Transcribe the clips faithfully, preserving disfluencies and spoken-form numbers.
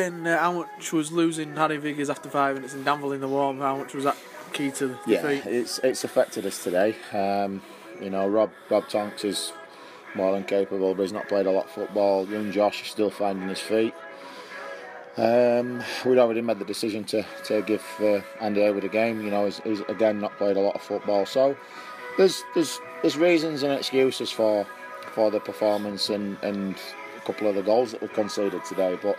And uh, how much was losing Harry Viggers after five minutes and Danville in the warm? How much was that key to the yeah, defeat? Yeah, it's it's affected us today. Um, you know, Rob Rob Tonks is more than capable, but he's not played a lot of football. Young Josh is still finding his feet. Um, we'd already made the decision to to give uh, Andy Hayward a game. You know, he's, he's again not played a lot of football, so there's there's there's reasons and excuses for for the performance and, and a couple of the goals that were conceded today. But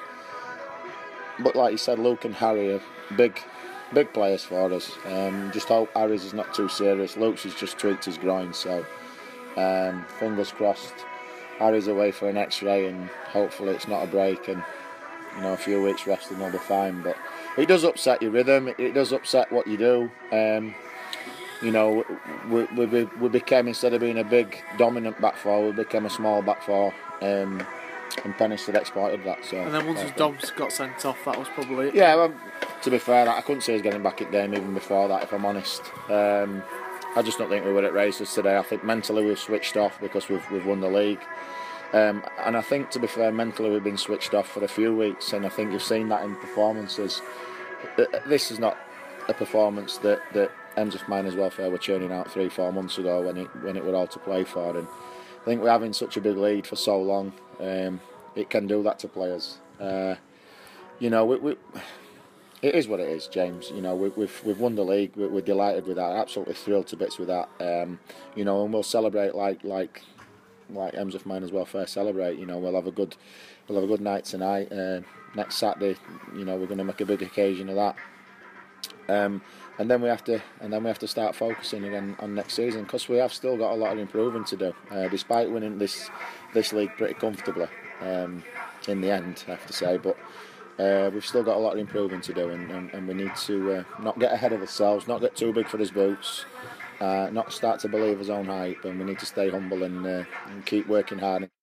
but like you said, Luke and Harry are big big players for us. Um, just hope Harry's is not too serious. Luke's has just tweaked his groin, so um, fingers crossed. Harry's away for an X-ray, and hopefully it's not a break, and you know, a few weeks rest and they'll be fine. But it does upset your rhythm. It does upset what you do. Um, you know, we, we we became, instead of being a big dominant back four, we became a small back four. Um, and Penistad exploited that. So. And then once Dobbs got sent off, that was probably it. Yeah. Well, to be fair, I couldn't see us getting back at game even before that, if I'm honest. Um, I just don't think we were at races today. I think mentally we've switched off because we've we've won the league. Um, and I think, to be fair, mentally we've been switched off for a few weeks, and I think you've seen that in performances. This is not a performance that, that Emsworth Miners Welfare were churning out three, four months ago when it when it were all to play for. And I think we're having such a big lead for so long, um, it can do that to players. Uh, you know, we, we, it is what it is, James. You know, we, we've we've won the league. We're, we're delighted with that. Absolutely thrilled to bits with that. Um, you know, and we'll celebrate like like. like Emsworth Miners Welfare celebrate. You know, we'll have a good we'll have a good night tonight. Uh, next Saturday, you know, we're going to make a big occasion of that. Um, and then we have to and then we have to start focusing again on next season, because we have still got a lot of improving to do. Uh, despite winning this this league pretty comfortably um, in the end, I have to say, but uh, we've still got a lot of improving to do, and, and, and we need to uh, not get ahead of ourselves, not get too big for his boots. Uh, not start to believe his own hype, and we need to stay humble and, uh, and keep working hard.